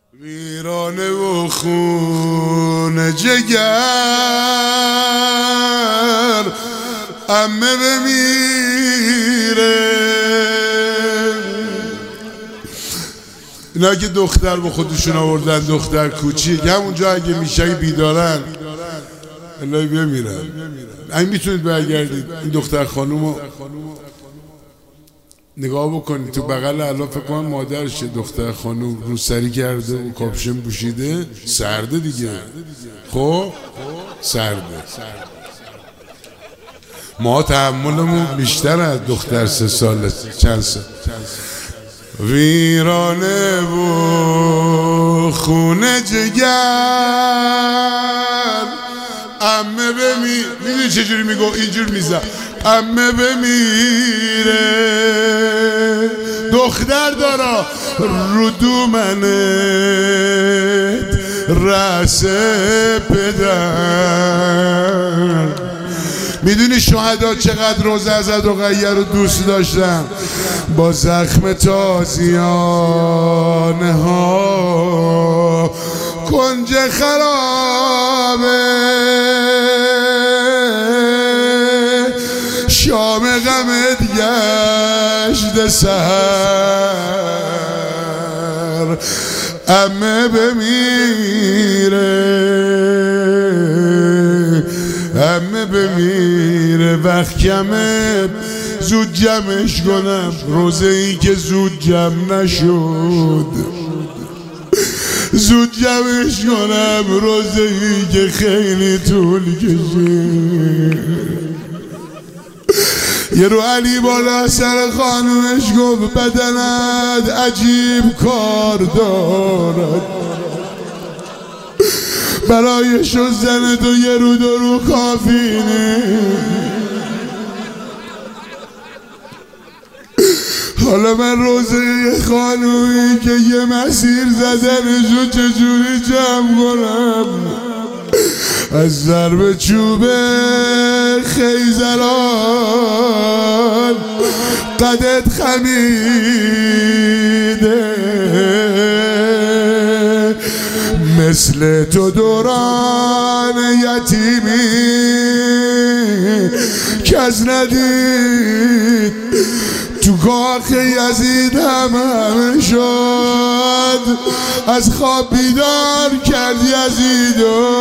ویرانه و خون جگر عمه بمیره. اینا که دختر با خودشون آوردن، دختر کوچیک، همونجا اگه میشه بیدارن الهی بمیرن. اگه میتونید برگردید این دختر خانومو نگاه بکنید، تو بغل الان فکر کنم مادرشه دختر خانوم روسری کرده و کاپشن پوشیده، سرده دیگه. خب سرده. ما تحملمون بیشتر از دختر 3 ساله، چند سال. ویرانه و خونه جگر عمه بمیره. میدونی چجوری میگو؟ اینجور میزن عمه بمیره. دختر دارا رو دومنت رأس پدر. میدونی شهدا چقدر روزه از عدوغیر رو دوست داشتن؟ با زخم تازیانه ها کنج خرابه، شام غمت گشت سر عمه بمیره، عمه بمیره. وقت کمه زود جمعش کنم، روزه ای که زود جمع نشد زود جمعش کنم، روزه ای که خیلی طول کشید. یه رو علی بالا سر خانومش گفت بدنت عجیب کار دارد، برای شستن تو یه رو 2 رو کافی نیست. حالا من روزه یه خانومی که یه مسیر زدنشو چجوری جمع کنم؟ از ضرب چوب خیزران قدت خمیده، مثل تو دوران یتیمی کس ندید، تو کاخ یزید همه شد، از خواب بیدار کرد یزیدو،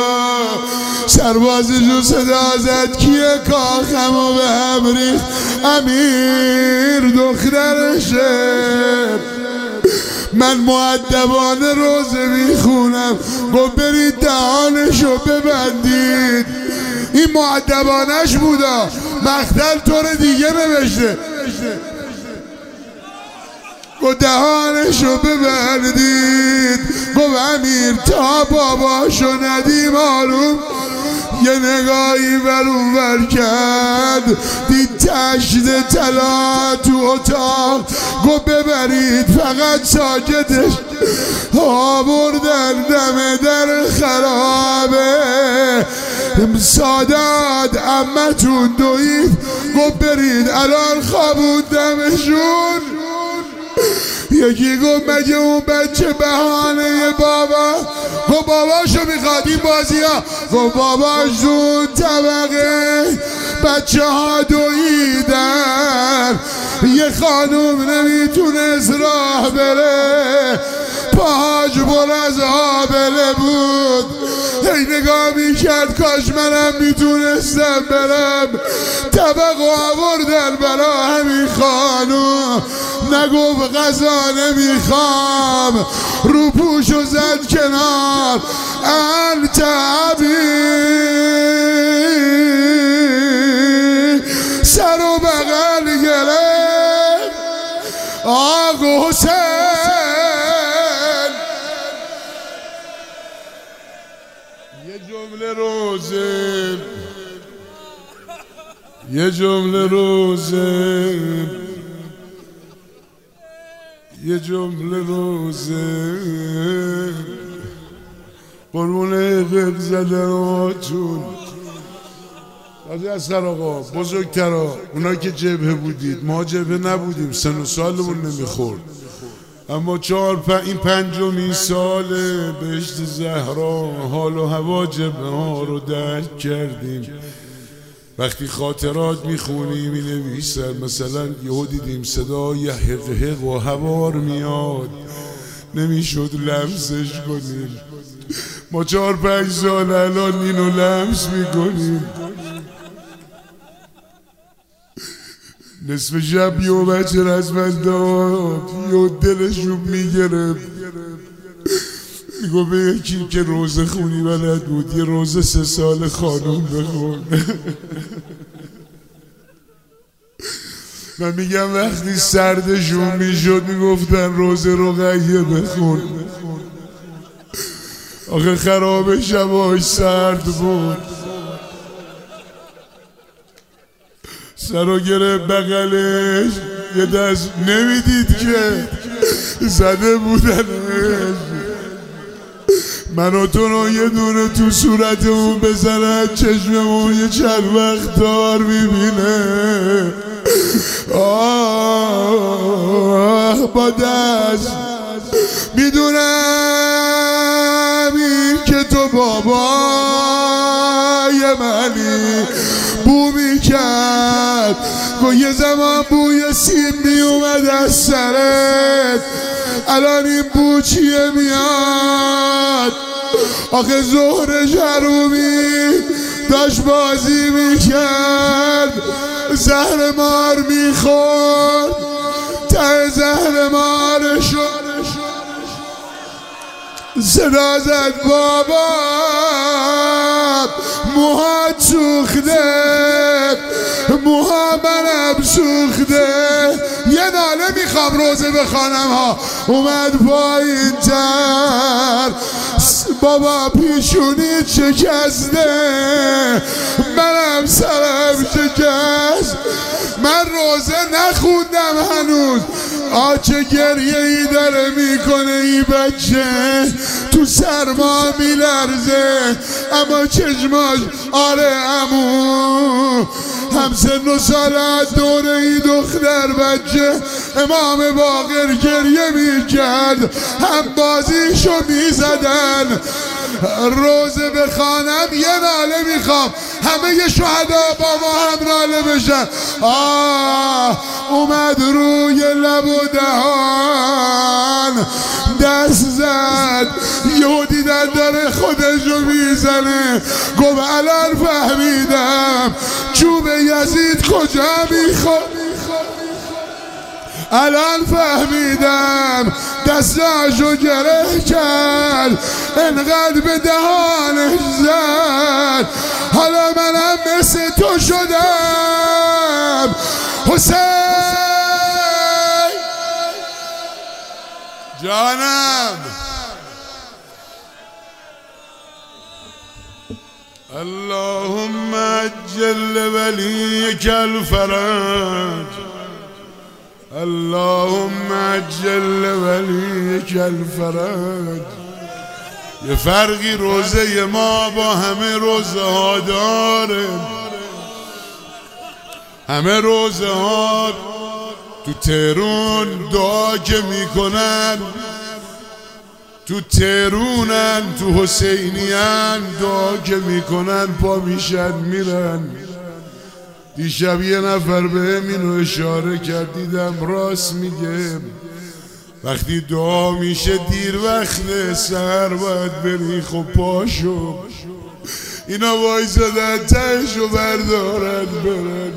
سربازشو صدا زد کیه کاخمو به هم ریخت، امیر دخترشه. من مؤدبانه روزه میخونم، گفت برید دهانشو ببندید. این مؤدبانش بودا، مقتل طور دیگه نوشته، گفت دهانشو ببندید. گفت امیر تا باباشو ندی معلوم، یه نگاهی ورون ور کرد، دید تشت طلا تو اتاق، گفت ببرید فقط ساکتش. آوردن دم در خرابه، سادات عمتون دوید، گفت برید الان خوابوندمشون. یکی گفت مگه اون بچه بهانه بابا؟ گفت باباشو میخواد این بازی ها. گفت باباش زون طبقه بچه ها دویدن، یه خانوم نمیتونست راه بره، پاهاش پر از آبله بود. هی نگاه میکرد کاش منم میتونستم برم. طبق آوردن برا همین خانوم، نگفت غذا نمیخوام، رو پوشو زد کنار. انت عبی سر و بغل گرفت آقا حسین. یه جمله روزه، یه جمله روزه، یه جمله روزه، قربون غب زدناتون. قاضی اصغر آقا، بزرگترا، اونا که جبهه بودید، ما جبهه نبودیم، سن و سالمون نمیخورد. اما این پنجمین ساله بهشت زهرا حال و هوا جبه ها رو درک کردیم. وقتی خاطرات میخونیم مینویسن مثلا یهو دیدیم صدای حق و هوار میاد، نمیشد لمسش کنیم. ما 4-5 سال الان اینو لمس میکنیم. نصف شب یه بچه رزمند داد یه دلشون میگرفت، میگو به یکی که روزه خونی بلد بود یه روزه 3 سال خانوم بخون. من میگم وقتی سردشون میشد میگفتن روزه رقیه بخون. آخه خراب شباش سرد بود. سرو گره بغلش یه دست نمیدید که زده بودنش. من و تو رو یه دونه تو صورتمون بزنن چشممون یه چند وقت دار میبینه. آه با دست میدونم این که تو بابای منی. بو میکرد گو یه زمان بوی سیم میومد از سرت، الان این بو چیه میاد؟ آخه ظهر جرومی داشت بازی میکرد، زهر مار میخورد، ته زهر مارشو صدا زد بابا موهات سوخته، موها منم سوخته. یه ناله میخوام روزه بخوانم ها. اومد پایین تر بابا پیشونی شکسته، منم سرم شکست. من روزه نخوندم هنوز. چه گریه ای داره میکنه این بچه، تو سرما میلرزه اما چشماش آره عمو همسن و سالت دوره ای دختر بچه امام باقر گریه میکرد، هم بازیشو میزدن. روزه بخوانم یه ناله میخوام همه شهدا با ما هم ناله بشن. اومد روی لب و دهان دست زد، یهو دیدن داره خودشو میزنه. گفت الان فهمیدم چوب یزید کجا میخواد، الان فهمیدم دستاشو گره کرد انقدر به دهانش زد. حالا منم مثل تو شدم حسین جانم. اللهم عجل ولیک الفرج، اللهم عجل ولیک الفرج. یه فرقی روزه ما با همه روزه ها داره. همه روزه ها تو تهرون دعا که میکنن، تو تهرونن، تو حسینیان دعا که میکنن پا میشن میرن. دیشب یه نفر به اینو اشاره کرد، دیدم راست میگه. وقتی دعا میشه دیر وقت سحر باید بری، خب پاشو اینا وایزادن تهشو بردارن برن.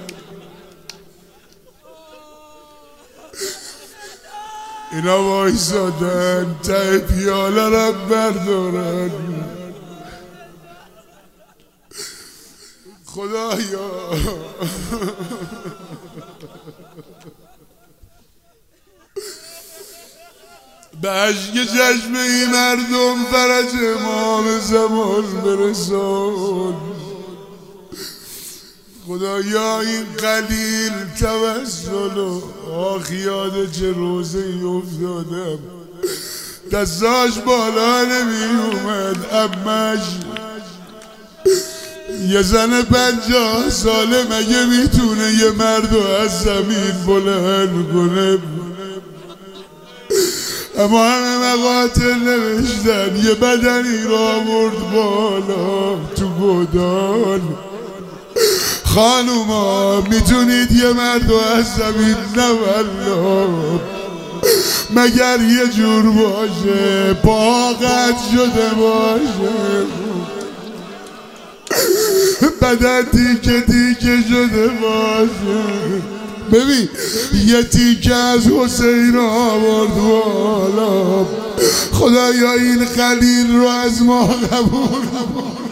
اینا وایزادن ته پیاله رو بردارن. خدایا به عشق چشم این مردم فرج امام زمان برسان. خدایا این قلیل توسل و آخیاد چه روزه ای افتادم، دستاش بالا نمی اومد. امش یه زن 50 ساله مگه میتونه یه مردو از زمین بلند کنه؟ اما همه مقاتل نوشتن یه بدنی را مرد بالا تو گودال. خانوما میتونید یه مرد از زمین نولا مگر یه جور باشه پاقت شده باشه، بدن تیکه تیکه شده باشه. ببین یه تیکه از حسین آورد بالا، خدایا این خلیل رو از ما قبول